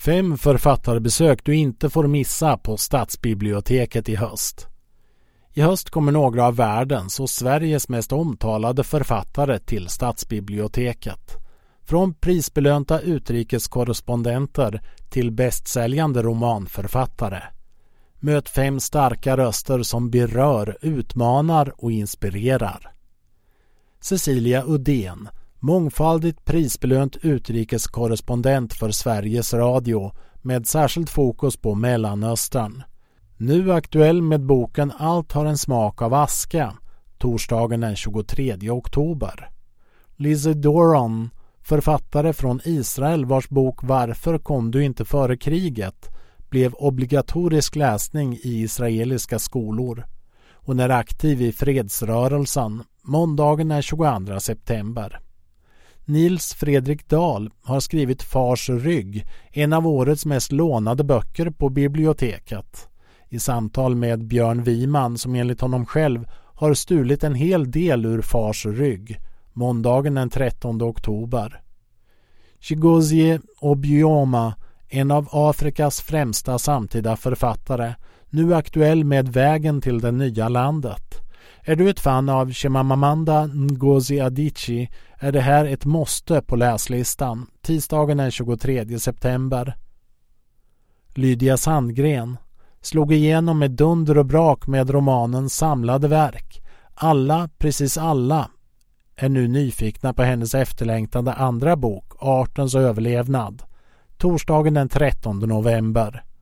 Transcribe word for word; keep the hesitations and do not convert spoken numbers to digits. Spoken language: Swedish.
Fem författarbesök du inte får missa på Stadsbiblioteket i höst. I höst kommer några av världens och Sveriges mest omtalade författare till Stadsbiblioteket. Från prisbelönta utrikeskorrespondenter till bästsäljande romanförfattare. Möt fem starka röster som berör, utmanar och inspirerar. Cecilia Uddén, mångfaldigt prisbelönt utrikeskorrespondent för Sveriges Radio med särskilt fokus på Mellanöstern. Nu aktuell med boken Allt har en smak av aska, torsdagen den tjugotredje oktober. Lizzie Doron, författare från Israel vars bok Varför kom du inte före kriget blev obligatorisk läsning i israeliska skolor. Hon är aktiv i fredsrörelsen, måndagen den tjugoandra september. Nils Fredrik Dahl har skrivit Fars rygg, en av årets mest lånade böcker på biblioteket. I samtal med Björn Wiman som enligt honom själv har stulit en hel del ur Fars rygg, måndagen den trettonde oktober. Chigozie Obioma, en av Afrikas främsta samtida författare, nu aktuell med Vägen till det nya landet. Är du ett fan av Chimamanda Ngozi Adichie är det här ett måste på läslistan, tisdagen den tjugotredje september. Lydia Sandgren slog igenom med dunder och brak med romanens samlade verk. Alla, precis alla, är nu nyfikna på hennes efterlängtade andra bok, Artens överlevnad, torsdagen den trettonde november.